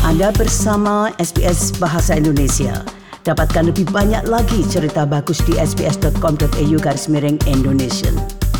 Anda bersama SBS Bahasa Indonesia. Dapatkan lebih banyak lagi cerita bagus di sbs.com.au/Indonesian.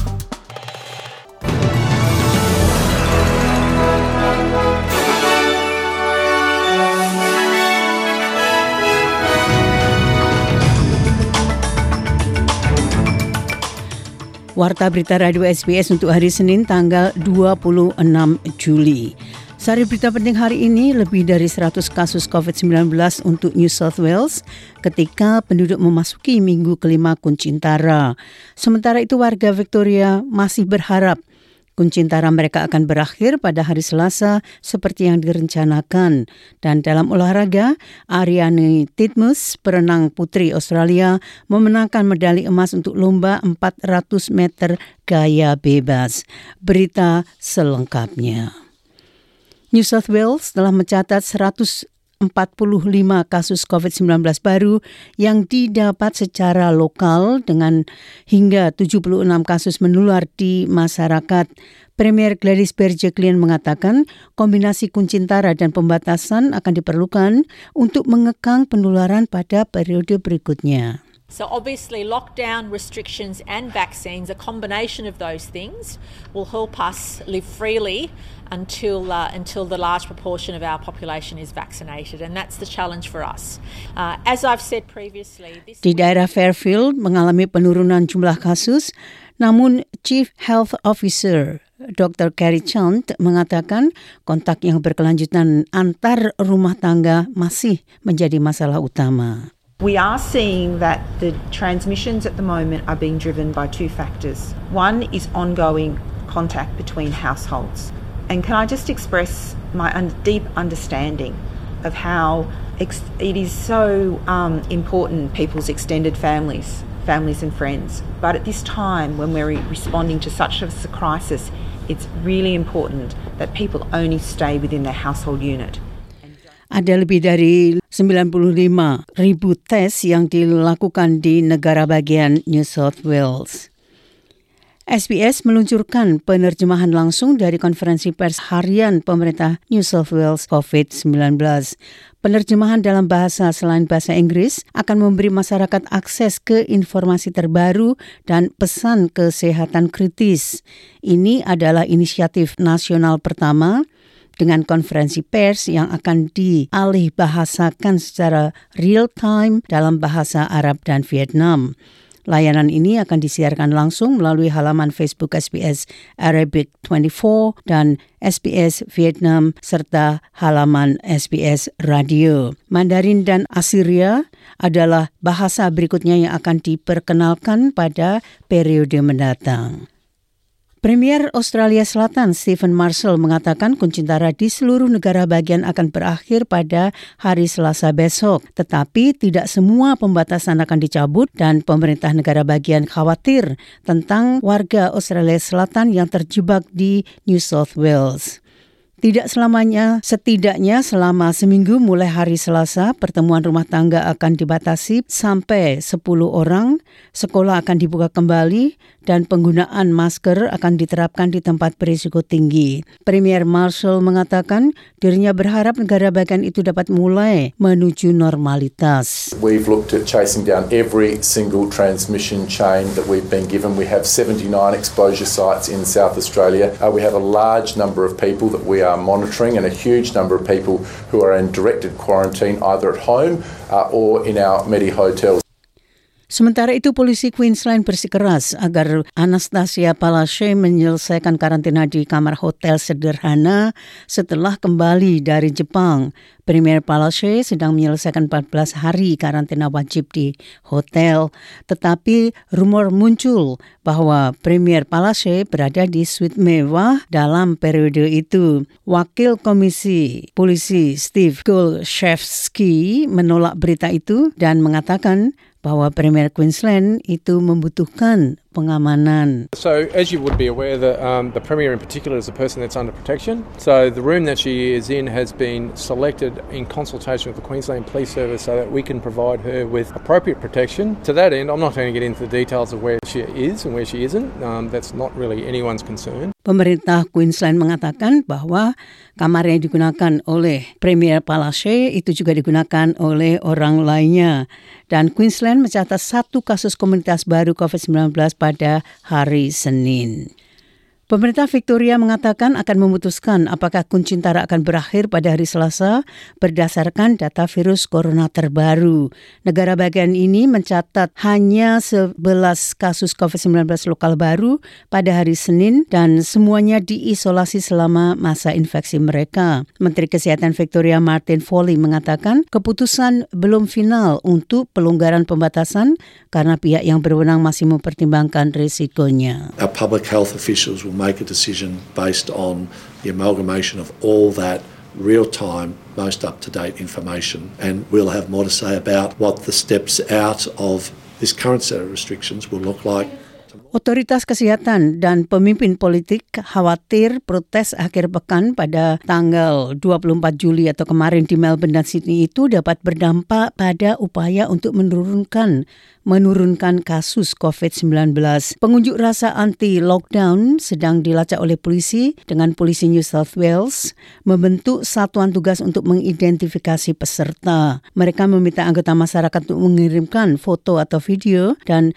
Warta Berita Radio SBS untuk hari Senin tanggal 26 Juli. Sari berita penting hari ini, lebih dari 100 kasus COVID-19 untuk New South Wales ketika penduduk memasuki minggu kelima Kuncintara. Sementara itu warga Victoria masih berharap Kuncintara mereka akan berakhir pada hari Selasa seperti yang direncanakan. Dan dalam olahraga, Ariane Titmus, perenang putri Australia, memenangkan medali emas untuk lomba 400 meter gaya bebas. Berita selengkapnya. New South Wales telah mencatat 145 kasus COVID-19 baru yang didapat secara lokal dengan hingga 76 kasus menular di masyarakat. Premier Gladys Berejiklian mengatakan kombinasi Kuncintara dan pembatasan akan diperlukan untuk mengekang penularan pada periode berikutnya. So obviously lockdown, restrictions and vaccines, a combination of those things will help us live freely until the large proportion of our population is vaccinated, and that's the challenge for us. As I've said previously, di daerah Fairfield mengalami penurunan jumlah kasus, namun Chief Health Officer Dr. Carrie Chant mengatakan kontak yang berkelanjutan antar rumah tangga masih menjadi masalah utama. We are seeing that the transmissions at the moment are being driven by two factors. One is ongoing contact between households. And can I just express my deep understanding of how it is so important, people's extended families and friends. But at this time, when we're responding to such a crisis, it's really important that people only stay within their household unit. Ada lebih dari 95,000 tes yang dilakukan di negara bagian New South Wales. SBS meluncurkan penerjemahan langsung dari konferensi pers harian pemerintah New South Wales COVID-19. Penerjemahan dalam bahasa selain bahasa Inggris akan memberi masyarakat akses ke informasi terbaru dan pesan kesehatan kritis. Ini adalah inisiatif nasional pertama dengan konferensi pers yang akan dialih bahasakan secara real time dalam bahasa Arab dan Vietnam. Layanan ini akan disiarkan langsung melalui halaman Facebook SBS Arabic 24 dan SBS Vietnam serta halaman SBS Radio. Mandarin dan Assyria adalah bahasa berikutnya yang akan diperkenalkan pada periode mendatang. Premier Australia Selatan Stephen Marshall mengatakan Kuncintara di seluruh negara bagian akan berakhir pada hari Selasa besok. Tetapi tidak semua pembatasan akan dicabut dan pemerintah negara bagian khawatir tentang warga Australia Selatan yang terjebak di New South Wales. Tidak selamanya, setidaknya selama seminggu mulai hari Selasa, pertemuan rumah tangga akan dibatasi sampai 10 orang, sekolah akan dibuka kembali, dan penggunaan masker akan diterapkan di tempat berisiko tinggi. Premier Marshall mengatakan dirinya berharap negara bagian itu dapat mulai menuju normalitas. We've looked at chasing down every single transmission chain that we've been given. We have 79 exposure sites in South Australia. We have a large number of people that we are monitoring and a huge number of people who are in directed quarantine either at home or in our Medi hotels. Sementara itu, polisi Queensland bersikeras agar Anastasia Palaszczuk menyelesaikan karantina di kamar hotel sederhana setelah kembali dari Jepang. Premier Palaszczuk sedang menyelesaikan 14 hari karantina wajib di hotel, tetapi rumor muncul bahwa Premier Palaszczuk berada di suite mewah dalam periode itu. Wakil Komisi Polisi Steve Golszewski menolak berita itu dan mengatakan bahwa Premier Queensland itu membutuhkan pengamanan. So, as you would be aware, the Premier in particular is a person that's under protection. So, the room that she is in has been selected in consultation with the Queensland Police Service so that we can provide her with appropriate protection. To that end, I'm not going to get into the details of where she is and where she isn't. That's not really anyone's concern. Pemerintah Queensland mengatakan bahwa kamar yang digunakan oleh Premier Palaszczuk itu juga digunakan oleh orang lainnya. Dan Queensland mencatat 1 kasus komunitas baru COVID-19 pada hari Senin. Pemerintah Victoria mengatakan akan memutuskan apakah Kuncintara akan berakhir pada hari Selasa berdasarkan data virus corona terbaru. Negara bagian ini mencatat hanya 11 kasus COVID-19 lokal baru pada hari Senin dan semuanya diisolasi selama masa infeksi mereka. Menteri Kesehatan Victoria Martin Foley mengatakan keputusan belum final untuk pelonggaran pembatasan karena pihak yang berwenang masih mempertimbangkan risikonya. Our public health officials will make a decision based on the amalgamation of all that real-time, most up-to-date information, and we'll have more to say about what the steps out of this current set of restrictions will look like. Otoritas kesehatan dan pemimpin politik khawatir protes akhir pekan pada tanggal 24 Juli atau kemarin di Melbourne dan Sydney itu dapat berdampak pada upaya untuk menurunkan kasus COVID-19. Pengunjuk rasa anti-lockdown sedang dilacak oleh polisi dengan polisi New South Wales membentuk satuan tugas untuk mengidentifikasi peserta. Mereka meminta anggota masyarakat untuk mengirimkan foto atau video dan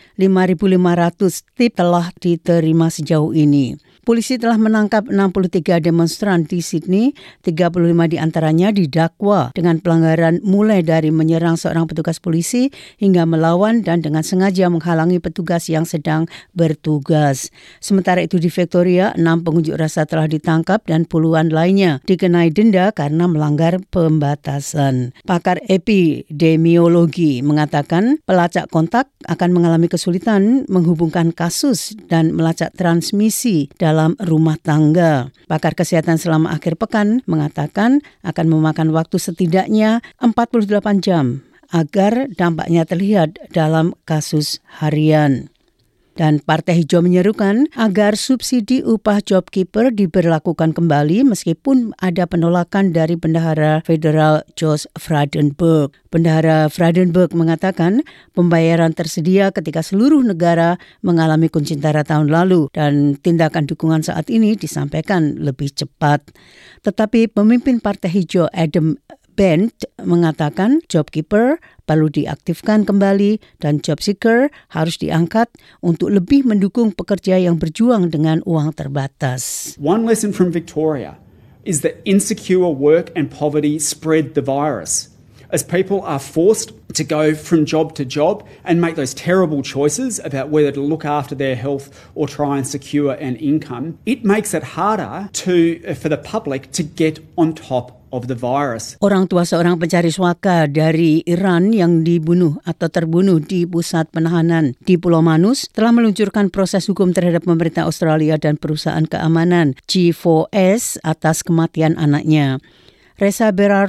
5.500 tip telah diterima sejauh ini. Polisi telah menangkap 63 demonstran di Sydney, 35 di antaranya didakwa dengan pelanggaran mulai dari menyerang seorang petugas polisi hingga melawan dan dengan sengaja menghalangi petugas yang sedang bertugas. Sementara itu di Victoria, 6 pengunjuk rasa telah ditangkap dan puluhan lainnya dikenai denda karena melanggar pembatasan. Pakar epidemiologi mengatakan pelacak kontak akan mengalami kesulitan menghubungkan kasus dan melacak transmisi dalam rumah tangga. Pakar kesehatan selama akhir pekan mengatakan akan memakan waktu setidaknya 48 jam agar dampaknya terlihat dalam kasus harian. Dan Partai Hijau menyerukan agar subsidi upah JobKeeper diberlakukan kembali meskipun ada penolakan dari Bendahara Federal Josh Frydenberg. Bendahara Frydenberg mengatakan pembayaran tersedia ketika seluruh negara mengalami Kuncintara tahun lalu dan tindakan dukungan saat ini disampaikan lebih cepat. Tetapi pemimpin Partai Hijau Adam Bent mengatakan JobKeeper perlu diaktifkan kembali dan JobSeeker harus diangkat untuk lebih mendukung pekerja yang berjuang dengan uang terbatas. One lesson from Victoria is that insecure work and poverty spread the virus. As people are forced to go from job to job and make those terrible choices about whether to look after their health or try and secure an income, it makes it harder for the public to get on top of the virus. Orang tua seorang pencari suaka dari Iran yang dibunuh atau terbunuh di pusat penahanan di Pulau Manus telah meluncurkan proses hukum terhadap pemerintah Australia dan perusahaan keamanan G4S atas kematian anaknya. Reza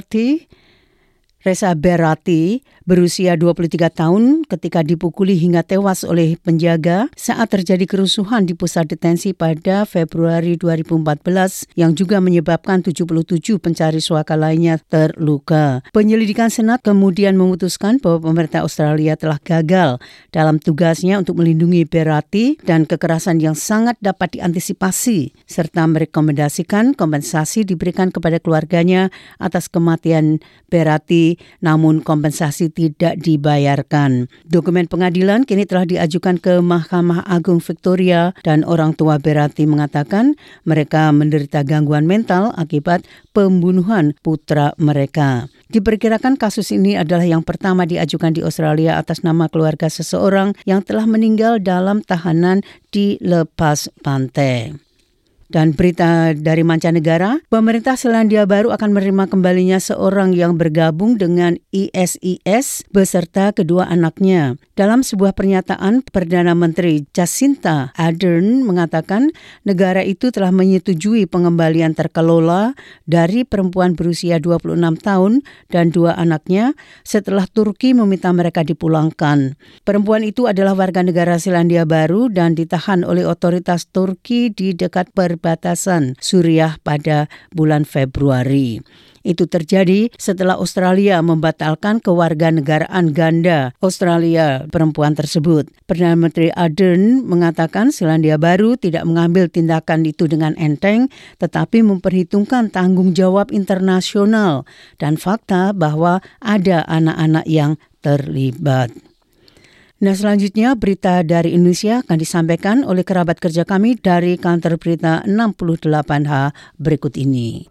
Berati berusia 23 tahun ketika dipukuli hingga tewas oleh penjaga saat terjadi kerusuhan di pusat detensi pada Februari 2014 yang juga menyebabkan 77 pencari suaka lainnya terluka. Penyelidikan Senat kemudian memutuskan bahwa pemerintah Australia telah gagal dalam tugasnya untuk melindungi Berati dan kekerasan yang sangat dapat diantisipasi serta merekomendasikan kompensasi diberikan kepada keluarganya atas kematian Berati, namun kompensasi tidak dibayarkan. Dokumen pengadilan kini telah diajukan ke Mahkamah Agung Victoria dan orang tua Berati mengatakan mereka menderita gangguan mental akibat pembunuhan putra mereka. Diperkirakan kasus ini adalah yang pertama diajukan di Australia atas nama keluarga seseorang yang telah meninggal dalam tahanan di lepas pantai. Dan berita dari mancanegara, pemerintah Selandia Baru akan menerima kembalinya seorang yang bergabung dengan ISIS beserta kedua anaknya. Dalam sebuah pernyataan, Perdana Menteri Jacinta Ardern mengatakan negara itu telah menyetujui pengembalian terkelola dari perempuan berusia 26 tahun dan dua anaknya setelah Turki meminta mereka dipulangkan. Perempuan itu adalah warga negara Selandia Baru dan ditahan oleh otoritas Turki di dekat perbatasan Suriah pada bulan Februari. Itu terjadi setelah Australia membatalkan kewarganegaraan ganda Australia perempuan tersebut. Perdana Menteri Ardern mengatakan Selandia Baru tidak mengambil tindakan itu dengan enteng, tetapi memperhitungkan tanggung jawab internasional dan fakta bahwa ada anak-anak yang terlibat. Nah, selanjutnya berita dari Indonesia akan disampaikan oleh kerabat kerja kami dari kantor berita 68H berikut ini.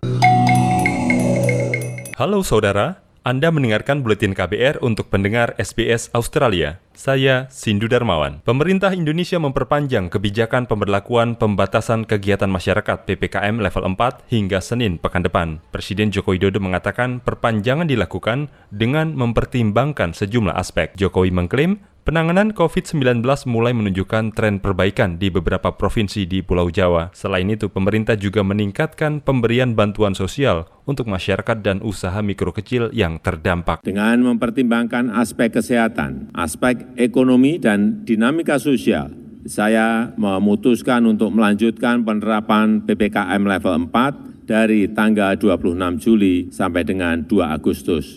Halo saudara, Anda mendengarkan Buletin KBR untuk pendengar SBS Australia. Saya Sindu Darmawan. Pemerintah Indonesia memperpanjang kebijakan pemberlakuan pembatasan kegiatan masyarakat PPKM level 4 hingga Senin pekan depan. Presiden Joko Widodo mengatakan perpanjangan dilakukan dengan mempertimbangkan sejumlah aspek. Jokowi mengklaim penanganan COVID-19 mulai menunjukkan tren perbaikan di beberapa provinsi di Pulau Jawa. Selain itu, pemerintah juga meningkatkan pemberian bantuan sosial untuk masyarakat dan usaha mikro kecil yang terdampak. Dengan mempertimbangkan aspek kesehatan, aspek ekonomi, dan dinamika sosial, saya memutuskan untuk melanjutkan penerapan PPKM level 4 dari tanggal 26 Juli sampai dengan 2 Agustus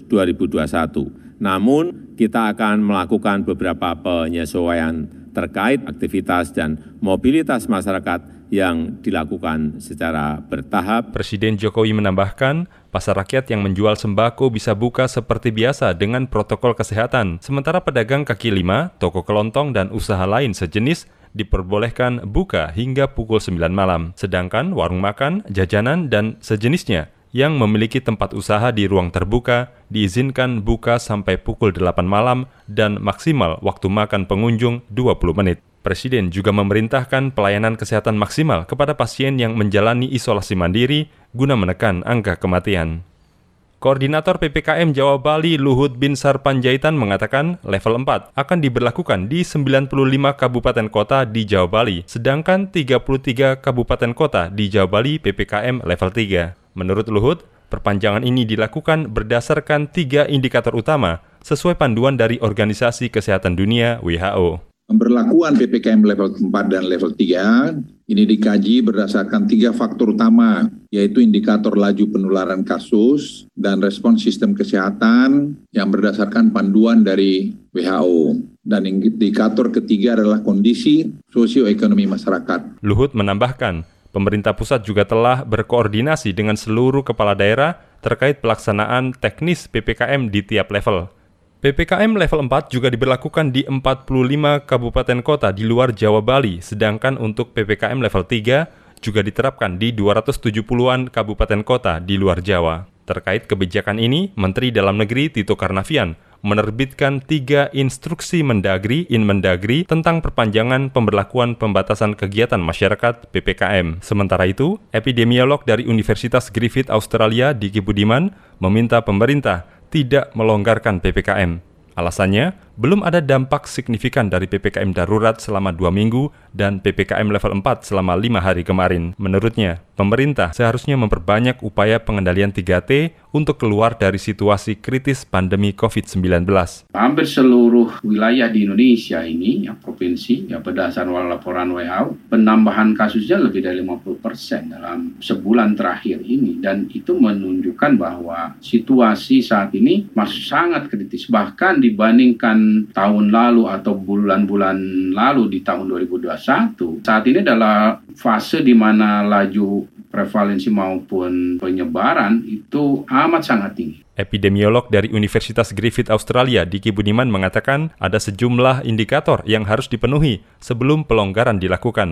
2021. Namun, kita akan melakukan beberapa penyesuaian terkait aktivitas dan mobilitas masyarakat yang dilakukan secara bertahap. Presiden Jokowi menambahkan, pasar rakyat yang menjual sembako bisa buka seperti biasa dengan protokol kesehatan. Sementara pedagang kaki lima, toko kelontong, dan usaha lain sejenis diperbolehkan buka hingga pukul 9 malam. Sedangkan warung makan, jajanan, dan sejenisnya yang memiliki tempat usaha di ruang terbuka diizinkan buka sampai pukul 8 malam dan maksimal waktu makan pengunjung 20 menit. Presiden juga memerintahkan pelayanan kesehatan maksimal kepada pasien yang menjalani isolasi mandiri guna menekan angka kematian. Koordinator PPKM Jawa Bali Luhut Binsar Panjaitan mengatakan level 4 akan diberlakukan di 95 kabupaten kota di Jawa Bali, sedangkan 33 kabupaten kota di Jawa Bali PPKM level 3. Menurut Luhut, perpanjangan ini dilakukan berdasarkan 3 indikator utama sesuai panduan dari Organisasi Kesehatan Dunia WHO. Pemberlakuan PPKM level 4 dan level 3 ini dikaji berdasarkan 3 faktor utama, yaitu indikator laju penularan kasus dan respons sistem kesehatan yang berdasarkan panduan dari WHO. Dan indikator ketiga adalah kondisi sosioekonomi masyarakat. Luhut menambahkan, pemerintah pusat juga telah berkoordinasi dengan seluruh kepala daerah terkait pelaksanaan teknis PPKM di tiap level. PPKM level 4 juga diberlakukan di 45 kabupaten kota di luar Jawa Bali, sedangkan untuk PPKM level 3 juga diterapkan di 270-an kabupaten kota di luar Jawa. Terkait kebijakan ini, Menteri Dalam Negeri Tito Karnavian menerbitkan 3 instruksi Mendagri tentang perpanjangan pemberlakuan pembatasan kegiatan masyarakat PPKM. Sementara itu, epidemiolog dari Universitas Griffith Australia Diki Budiman meminta pemerintah tidak melonggarkan PPKM. Alasannya, belum ada dampak signifikan dari PPKM darurat selama 2 minggu dan PPKM level 4 selama 5 hari kemarin. Menurutnya, pemerintah seharusnya memperbanyak upaya pengendalian 3T untuk keluar dari situasi kritis pandemi COVID-19. Hampir seluruh wilayah di Indonesia ini, provinsi, berdasarkan laporan WHO, penambahan kasusnya lebih dari 50% dalam sebulan terakhir ini. Dan itu menunjukkan bahwa situasi saat ini masih sangat kritis. Bahkan dibandingkan tahun lalu atau bulan-bulan lalu di tahun 2021, saat ini adalah fase di mana laju prevalensi maupun penyebaran itu amat sangat tinggi. Epidemiolog dari Universitas Griffith Australia Diki Budiman mengatakan ada sejumlah indikator yang harus dipenuhi sebelum pelonggaran dilakukan.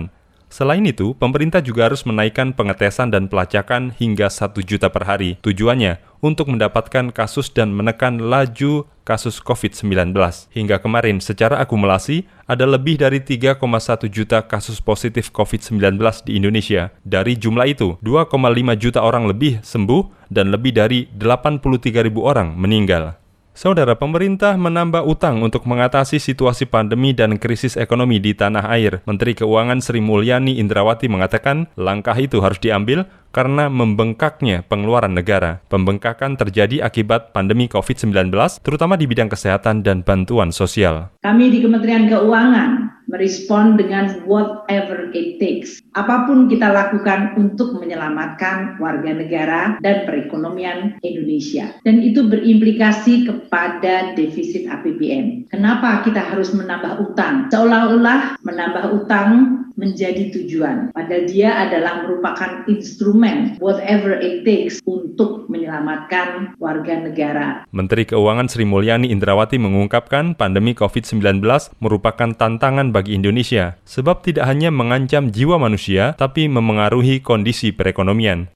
Selain itu, pemerintah juga harus menaikkan pengetesan dan pelacakan hingga 1 juta per hari. Tujuannya untuk mendapatkan kasus dan menekan laju kasus COVID-19. Hingga kemarin, secara akumulasi, ada lebih dari 3,1 juta kasus positif COVID-19 di Indonesia. Dari jumlah itu, 2,5 juta orang lebih sembuh dan lebih dari 83.000 orang meninggal. Saudara, pemerintah menambah utang untuk mengatasi situasi pandemi dan krisis ekonomi di tanah air. Menteri Keuangan Sri Mulyani Indrawati mengatakan langkah itu harus diambil karena membengkaknya pengeluaran negara. Pembengkakan terjadi akibat pandemi COVID-19, terutama di bidang kesehatan dan bantuan sosial. Kami di Kementerian Keuangan merespon dengan whatever it takes. Apapun kita lakukan untuk menyelamatkan warga negara dan perekonomian Indonesia. Dan itu berimplikasi kepada defisit APBN. Kenapa kita harus menambah utang? Seolah-olah menambah utang menjadi tujuan. Padahal dia adalah merupakan instrumen whatever it takes untuk menyelamatkan warga negara. Menteri Keuangan Sri Mulyani Indrawati mengungkapkan pandemi COVID-19 merupakan tantangan bagi Indonesia, sebab tidak hanya mengancam jiwa manusia, tapi memengaruhi kondisi perekonomian.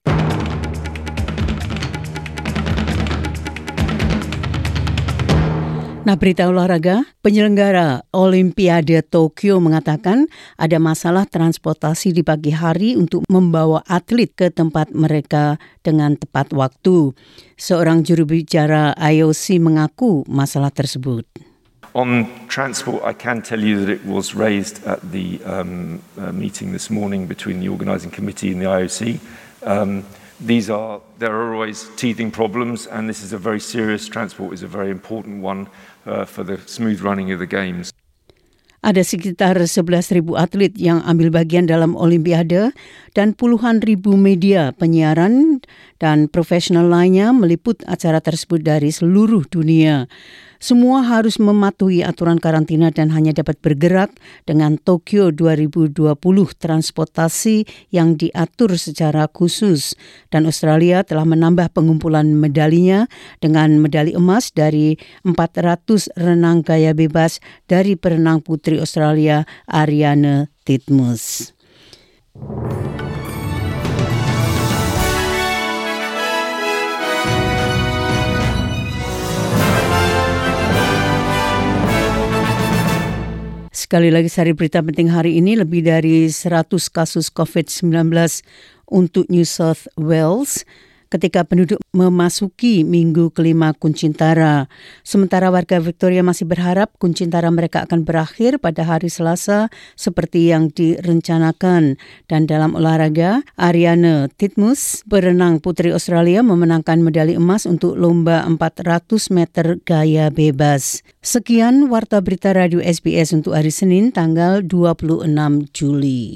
Nah, berita olahraga, penyelenggara Olimpiade Tokyo mengatakan ada masalah transportasi di pagi hari untuk membawa atlet ke tempat mereka dengan tepat waktu. Seorang juru bicara IOC mengaku masalah tersebut. On transport, I can tell you that it was raised at the meeting this morning between the organising committee and the IOC. There are always teething problems, and this is a very serious. Transport is a very important one for the smooth running of the games. Ada sekitar 11.000 atlet yang ambil bagian dalam Olimpiade dan puluhan ribu media penyiaran dan profesional lainnya meliput acara tersebut dari seluruh dunia. Semua harus mematuhi aturan karantina dan hanya dapat bergerak dengan Tokyo 2020 transportasi yang diatur secara khusus. Dan Australia telah menambah pengumpulan medalinya dengan medali emas dari 400 renang gaya bebas dari perenang putri Australia Ariane Titmus. Sekali lagi sari berita penting hari ini, lebih dari 100 kasus COVID-19 untuk New South Wales ketika penduduk memasuki minggu kelima Kuncintara. Sementara warga Victoria masih berharap Kuncintara mereka akan berakhir pada hari Selasa seperti yang direncanakan. Dan dalam olahraga, Ariane Titmus, perenang putri Australia, memenangkan medali emas untuk lomba 400 meter gaya bebas. Sekian Warta Berita Radio SBS untuk hari Senin tanggal 26 Juli.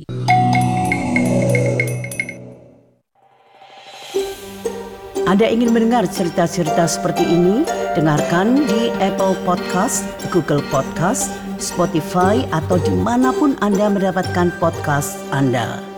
Anda ingin mendengar cerita-cerita seperti ini? Dengarkan di Apple Podcast, Google Podcast, Spotify, atau dimanapun Anda mendapatkan podcast Anda.